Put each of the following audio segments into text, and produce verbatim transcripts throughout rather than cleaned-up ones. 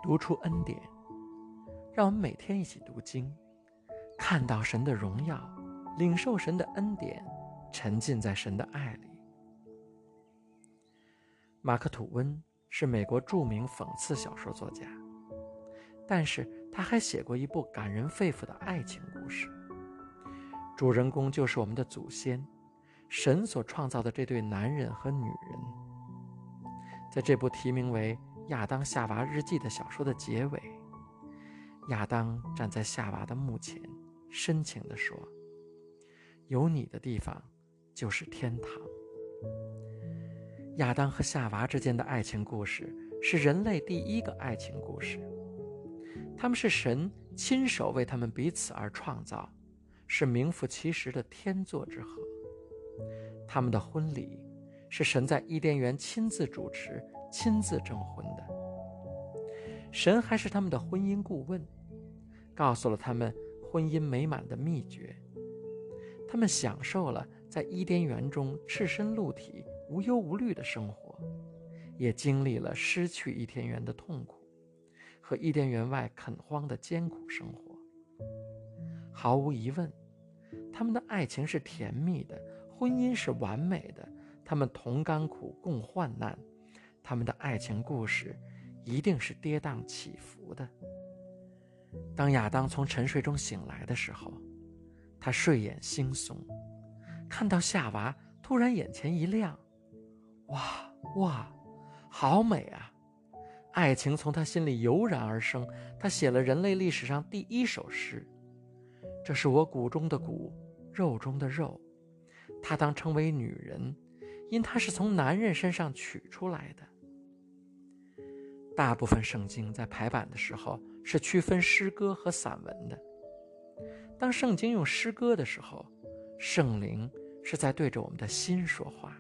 读出恩典，让我们每天一起读经，看到神的荣耀，领受神的恩典，沉浸在神的爱里。马克·吐温是美国著名讽刺小说作家，但是他还写过一部感人肺腑的爱情故事，主人公就是我们的祖先，神所创造的这对男人和女人。在这部题名为《亚当夏娃日记》的小说的结尾，亚当站在夏娃的墓前，深情地说：有你的地方就是天堂。亚当和夏娃之间的爱情故事是人类第一个爱情故事，他们是神亲手为他们彼此而创造，是名副其实的天作之合。他们的婚礼是神在伊甸园亲自主持、亲自证婚的。神还是他们的婚姻顾问，告诉了他们婚姻美满的秘诀。他们享受了在伊甸园中赤身露体、无忧无虑的生活，也经历了失去伊甸园的痛苦和伊甸园外垦荒的艰苦生活。毫无疑问，他们的爱情是甜蜜的，婚姻是完美的，他们同甘苦共患难，他们的爱情故事一定是跌宕起伏的。当亚当从沉睡中醒来的时候，他睡眼惺忪，看到夏娃，突然眼前一亮，哇哇，好美啊！爱情从他心里油然而生，他写了人类历史上第一首诗：这是我骨中的骨，肉中的肉，她当称为女人，因她是从男人身上取出来的。大部分圣经在排版的时候是区分诗歌和散文的。当圣经用诗歌的时候，圣灵是在对着我们的心说话。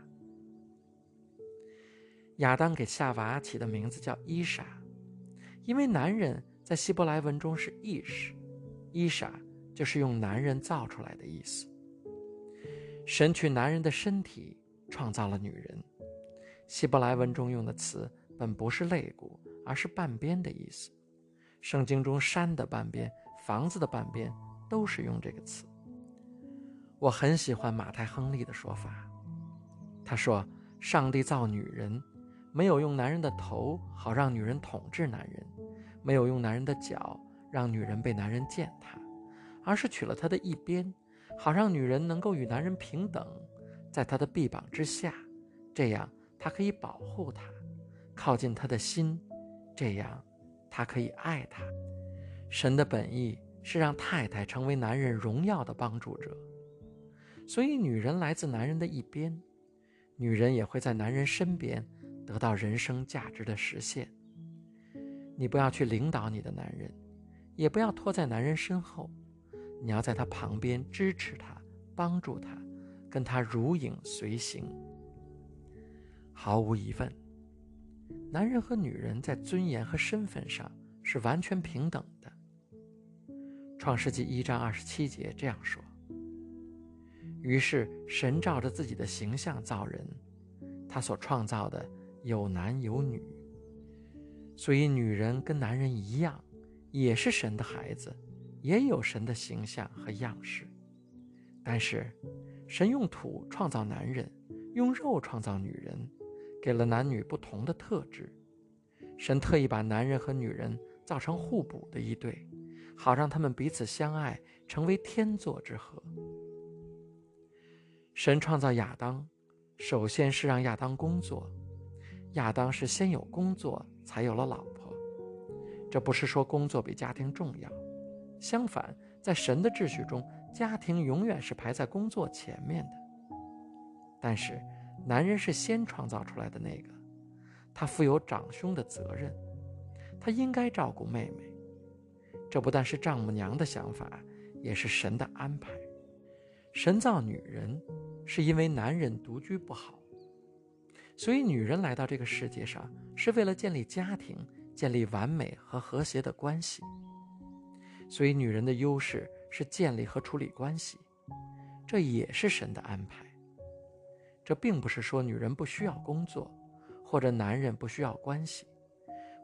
亚当给夏娃起的名字叫伊莎，因为男人在希伯来文中是意识，伊莎就是用男人造出来的意思。神取男人的身体创造了女人，希伯来文中用的词本不是肋骨，而是半边的意思。圣经中山的半边、房子的半边都是用这个词。我很喜欢马太·亨利的说法，他说上帝造女人，没有用男人的头好让女人统治男人，没有用男人的脚让女人被男人践踏，而是取了他的一边，好让女人能够与男人平等，在他的臂膀之下，这样他可以保护她，靠近他的心，这样他可以爱她。神的本意是让太太成为男人荣耀的帮助者，所以女人来自男人的一边，女人也会在男人身边得到人生价值的实现。你不要去领导你的男人，也不要拖在男人身后，你要在他旁边支持他，帮助他，跟他如影随形。毫无疑问，男人和女人在尊严和身份上是完全平等的。创世纪一章二十七节这样说：于是神照着自己的形象造人，他所创造的有男有女。所以女人跟男人一样，也是神的孩子，也有神的形象和样式。但是神用土创造男人，用肉创造女人，给了男女不同的特质。神特意把男人和女人造成互补的一对，好让他们彼此相爱，成为天作之合。神创造亚当，首先是让亚当工作。亚当是先有工作，才有了老婆。这不是说工作比家庭重要，相反，在神的秩序中，家庭永远是排在工作前面的。但是男人是先创造出来的那个，他负有长兄的责任，他应该照顾妹妹。这不但是丈母娘的想法，也是神的安排。神造女人是因为男人独居不好，所以女人来到这个世界上是为了建立家庭，建立完美和和谐的关系。所以女人的优势是建立和处理关系，这也是神的安排。这并不是说女人不需要工作，或者男人不需要关系，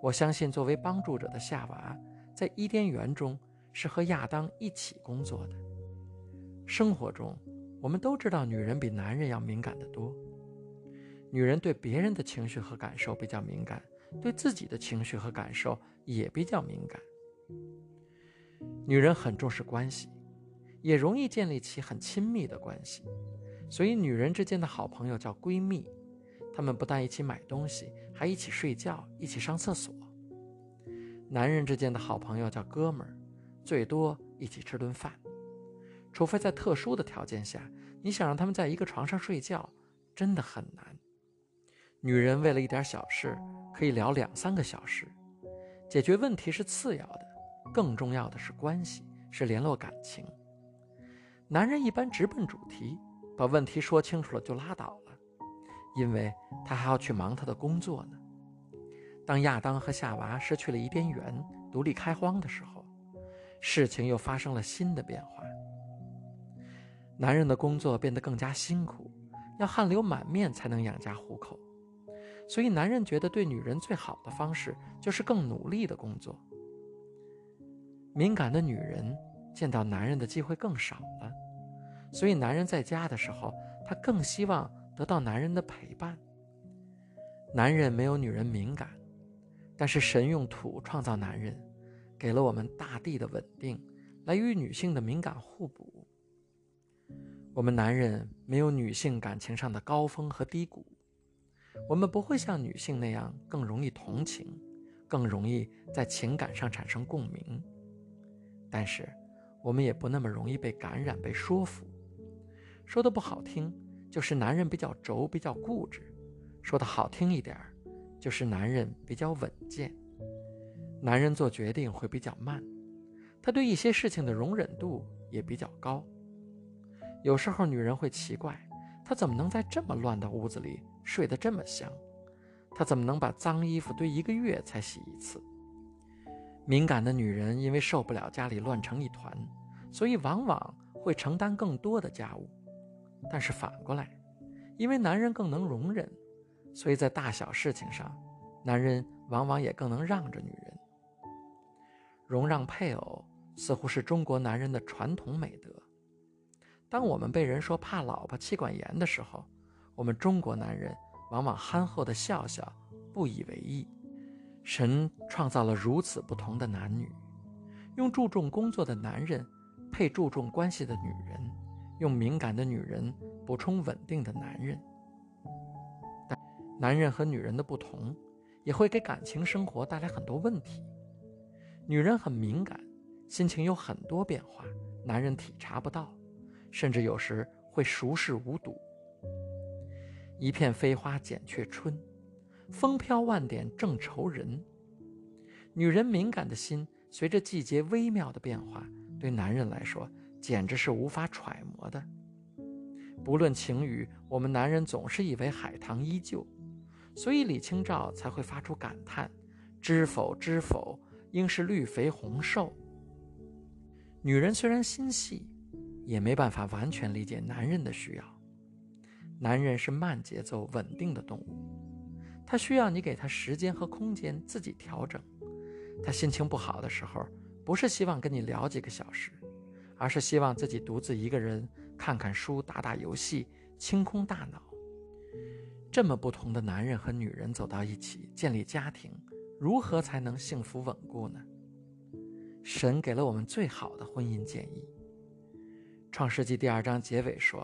我相信作为帮助者的夏娃在伊甸园中是和亚当一起工作的。生活中我们都知道女人比男人要敏感得多，女人对别人的情绪和感受比较敏感，对自己的情绪和感受也比较敏感。女人很重视关系，也容易建立起很亲密的关系，所以女人之间的好朋友叫闺蜜，她们不但一起买东西，还一起睡觉，一起上厕所。男人之间的好朋友叫哥们儿，最多一起吃顿饭。除非在特殊的条件下，你想让他们在一个床上睡觉，真的很难。女人为了一点小事可以聊两三个小时，解决问题是次要的，更重要的是关系，是联络感情。男人一般直奔主题，把问题说清楚了就拉倒了，因为他还要去忙他的工作呢。当亚当和夏娃失去了伊甸园，独立开荒的时候，事情又发生了新的变化。男人的工作变得更加辛苦，要汗流满面才能养家糊口，所以男人觉得对女人最好的方式就是更努力的工作。敏感的女人见到男人的机会更少了，所以男人在家的时候，他更希望得到男人的陪伴。男人没有女人敏感，但是神用土创造男人，给了我们大地的稳定，来与女性的敏感互补。我们男人没有女性感情上的高峰和低谷，我们不会像女性那样更容易同情，更容易在情感上产生共鸣。但是我们也不那么容易被感染，被说服。说的不好听，就是男人比较轴，比较固执；说的好听一点，就是男人比较稳健。男人做决定会比较慢，他对一些事情的容忍度也比较高。有时候女人会奇怪，他怎么能在这么乱的屋子里睡得这么香？他怎么能把脏衣服堆一个月才洗一次？敏感的女人因为受不了家里乱成一团，所以往往会承担更多的家务。但是反过来，因为男人更能容忍，所以在大小事情上，男人往往也更能让着女人。容让配偶似乎是中国男人的传统美德。当我们被人说怕老婆妻管严的时候，我们中国男人往往憨厚地笑笑，不以为意。神创造了如此不同的男女，用注重工作的男人配注重关系的女人，用敏感的女人补充稳定的男人。但男人和女人的不同也会给感情生活带来很多问题。女人很敏感，心情有很多变化，男人体察不到，甚至有时会熟视无睹。一片飞花减却春，风飘万点正愁人。女人敏感的心随着季节微妙的变化，对男人来说简直是无法揣摩的。不论晴雨，我们男人总是以为海棠依旧，所以李清照才会发出感叹：知否知否，应是绿肥红瘦。女人虽然心细，也没办法完全理解男人的需要。男人是慢节奏稳定的动物，他需要你给他时间和空间自己调整。他心情不好的时候，不是希望跟你聊几个小时，而是希望自己独自一个人看看书，打打游戏，清空大脑。这么不同的男人和女人走到一起，建立家庭，如何才能幸福稳固呢？神给了我们最好的婚姻建议。创世纪第二章结尾说，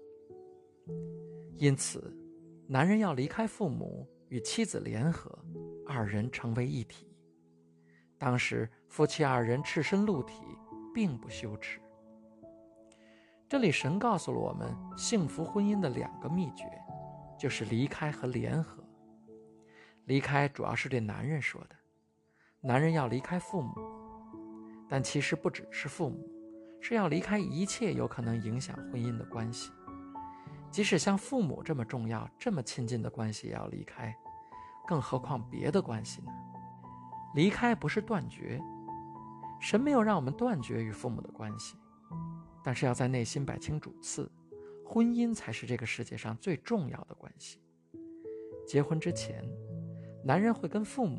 因此男人要离开父母，与妻子联合，二人成为一体。当时夫妻二人赤身露体，并不羞耻。这里神告诉了我们幸福婚姻的两个秘诀，就是离开和联合。离开主要是对男人说的，男人要离开父母，但其实不只是父母，是要离开一切有可能影响婚姻的关系。即使像父母这么重要、这么亲近的关系也要离开，更何况别的关系呢？离开不是断绝，神没有让我们断绝与父母的关系，但是要在内心摆清主次，婚姻才是这个世界上最重要的关系。结婚之前，男人会跟父母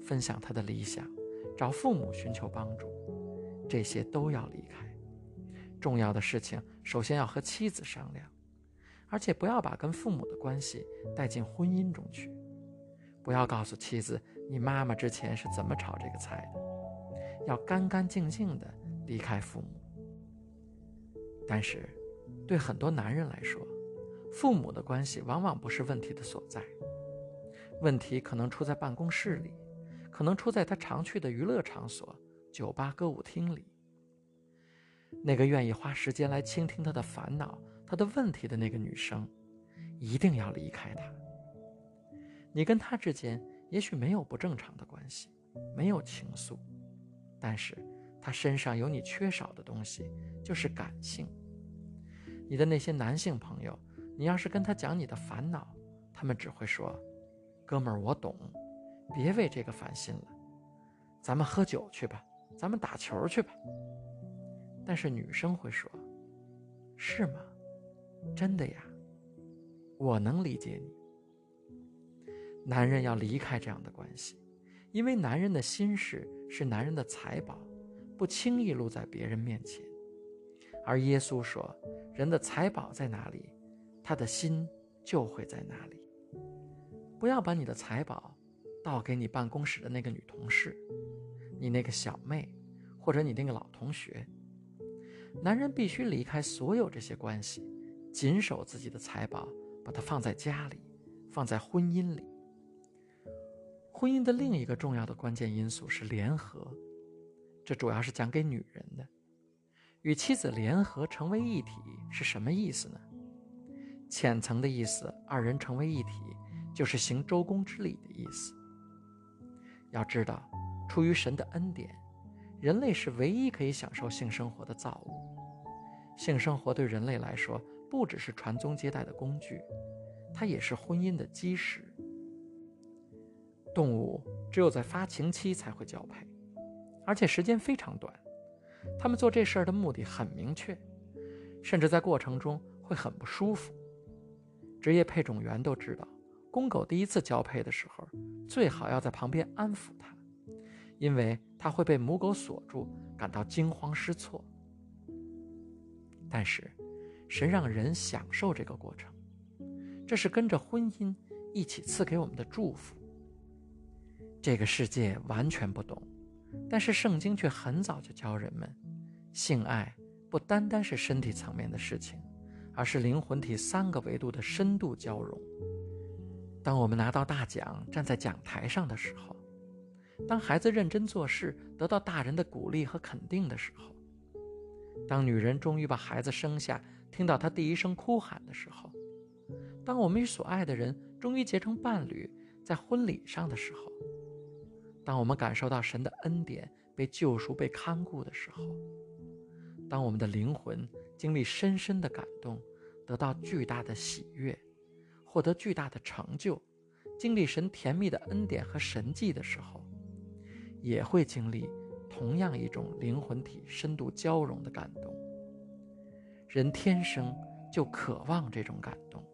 分享他的理想，找父母寻求帮助，这些都要离开。重要的事情首先要和妻子商量，而且不要把跟父母的关系带进婚姻中去。不要告诉妻子你妈妈之前是怎么炒这个菜的，要干干净净地离开父母。但是对很多男人来说，父母的关系往往不是问题的所在，问题可能出在办公室里，可能出在他常去的娱乐场所、酒吧、歌舞厅里。那个愿意花时间来倾听他的烦恼、他的问题的那个女生，一定要离开他。你跟他之间也许没有不正常的关系，没有情愫，但是他身上有你缺少的东西，就是感性。你的那些男性朋友，你要是跟他讲你的烦恼，他们只会说：哥们儿，我懂，别为这个烦心了，咱们喝酒去吧，咱们打球去吧。但是女生会说：是吗？真的呀，我能理解你。男人要离开这样的关系，因为男人的心事是男人的财宝，不轻易露在别人面前。而耶稣说，人的财宝在哪里，他的心就会在哪里。不要把你的财宝倒给你办公室的那个女同事，你那个小妹，或者你那个老同学。男人必须离开所有这些关系，谨守自己的财宝，把它放在家里，放在婚姻里。婚姻的另一个重要的关键因素是联合，这主要是讲给女人的。与妻子联合成为一体是什么意思呢？浅层的意思，二人成为一体，就是行周公之礼的意思。要知道，出于神的恩典，人类是唯一可以享受性生活的造物。性生活对人类来说，不只是传宗接代的工具，它也是婚姻的基石。动物只有在发情期才会交配，而且时间非常短。他们做这事儿的目的很明确，甚至在过程中会很不舒服。职业配种员都知道，公狗第一次交配的时候，最好要在旁边安抚它，因为它会被母狗锁住，感到惊慌失措。但是神让人享受这个过程，这是跟着婚姻一起赐给我们的祝福。这个世界完全不懂，但是圣经却很早就教人们，性爱不单单是身体层面的事情，而是灵魂体三个维度的深度交融。当我们拿到大奖，站在讲台上的时候，当孩子认真做事，得到大人的鼓励和肯定的时候，当女人终于把孩子生下，听到她第一声哭喊的时候，当我们与所爱的人终于结成伴侣，在婚礼上的时候，当我们感受到神的恩典，被救赎、被看顾的时候，当我们的灵魂经历深深的感动，得到巨大的喜悦，获得巨大的成就，经历神甜蜜的恩典和神迹的时候，也会经历同样一种灵魂体深度交融的感动。人天生就渴望这种感动，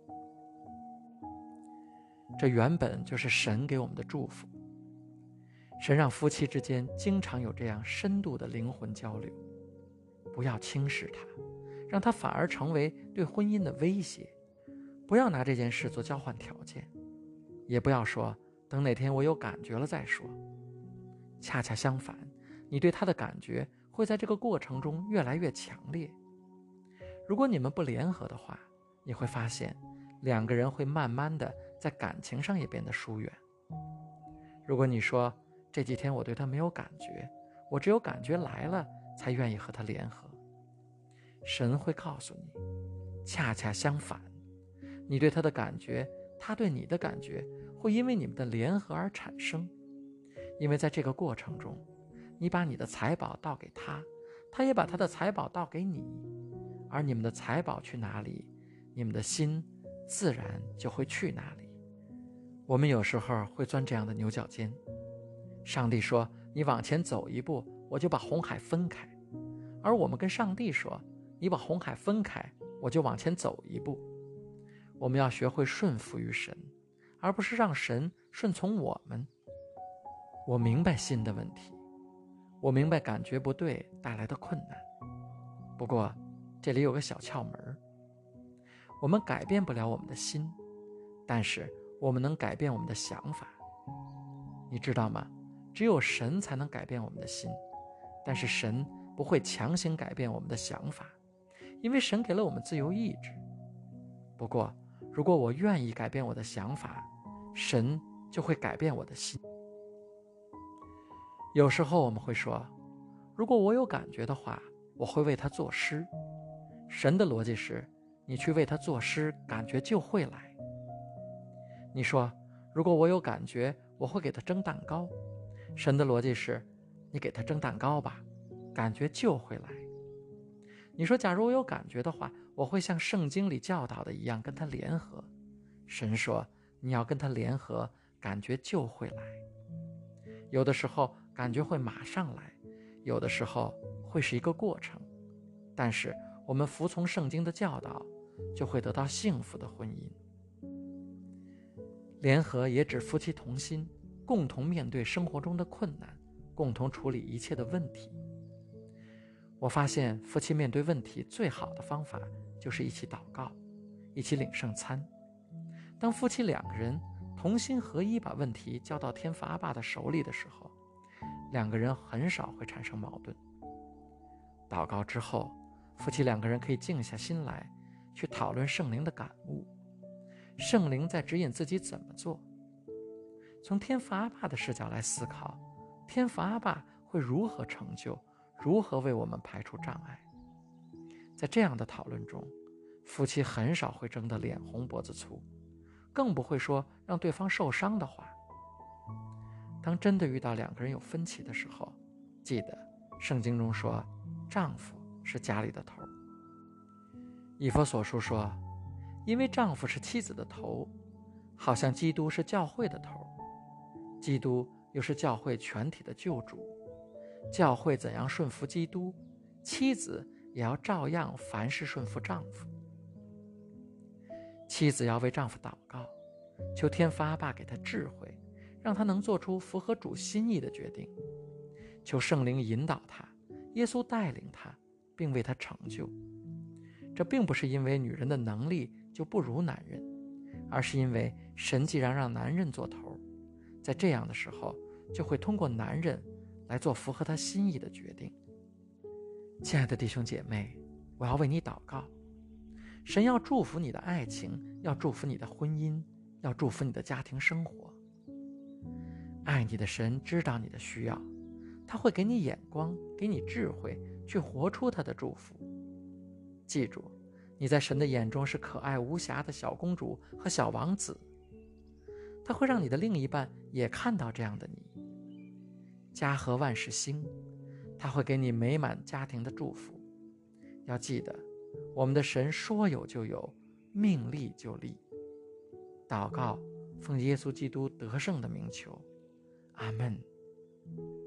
这原本就是神给我们的祝福。神让夫妻之间经常有这样深度的灵魂交流，不要轻视它，让它反而成为对婚姻的威胁。不要拿这件事做交换条件，也不要说等哪天我有感觉了再说。恰恰相反，你对他的感觉会在这个过程中越来越强烈。如果你们不联合的话，你会发现两个人会慢慢的在感情上也变得疏远。如果你说这几天我对他没有感觉，我只有感觉来了才愿意和他联合，神会告诉你，恰恰相反，你对他的感觉，他对你的感觉会因为你们的联合而产生。因为在这个过程中，你把你的财宝倒给他，他也把他的财宝倒给你，而你们的财宝去哪里，你们的心自然就会去哪里。我们有时候会钻这样的牛角尖，上帝说你往前走一步，我就把红海分开，而我们跟上帝说你把红海分开，我就往前走一步。我们要学会顺服于神，而不是让神顺从我们。 我明白心的问题，我明白感觉不对带来的困难。不过，这里有个小窍门，我们改变不了我们的心，但是我们能改变我们的想法。你知道吗？只有神才能改变我们的心，但是神不会强行改变我们的想法，因为神给了我们自由意志。不过，如果我愿意改变我的想法，神就会改变我的心。有时候我们会说，如果我有感觉的话，我会为他作诗。神的逻辑是，你去为他作诗，感觉就会来。你说，如果我有感觉，我会给他蒸蛋糕。神的逻辑是，你给他蒸蛋糕吧，感觉就会来。你说，假如我有感觉的话，我会像圣经里教导的一样跟他联合。神说，你要跟他联合，感觉就会来。有的时候感觉会马上来，有的时候会是一个过程，但是我们服从圣经的教导，就会得到幸福的婚姻。联合也指夫妻同心，共同面对生活中的困难，共同处理一切的问题。我发现夫妻面对问题最好的方法就是一起祷告，一起领圣餐。当夫妻两个人同心合一把问题交到天父阿爸的手里的时候，两个人很少会产生矛盾。祷告之后，夫妻两个人可以静下心来，去讨论圣灵的感悟。圣灵在指引自己怎么做。从天父阿爸的视角来思考，天父阿爸会如何成就，如何为我们排除障碍。在这样的讨论中，夫妻很少会争得脸红脖子粗，更不会说让对方受伤的话。当真的遇到两个人有分歧的时候，记得圣经中说，丈夫是家里的头。以弗所书说，因为丈夫是妻子的头，好像基督是教会的头，基督又是教会全体的救主。教会怎样顺服基督，妻子也要照样凡事顺服丈夫。妻子要为丈夫祷告，求天父阿爸给他智慧，让他能做出符合主心意的决定。求圣灵引导他，耶稣带领他，并为他成就。这并不是因为女人的能力就不如男人，而是因为神既然让男人做头，在这样的时候就会通过男人来做符合他心意的决定。亲爱的弟兄姐妹，我要为你祷告，神要祝福你的爱情，要祝福你的婚姻，要祝福你的家庭生活。爱你的神知道你的需要，他会给你眼光，给你智慧，去活出他的祝福。记住，你在神的眼中是可爱无瑕的小公主和小王子，他会让你的另一半也看到这样的你。家和万事兴，他会给你美满家庭的祝福。要记得，我们的神说有就有，命立就立。祷告，奉耶稣基督得胜的名求，阿们。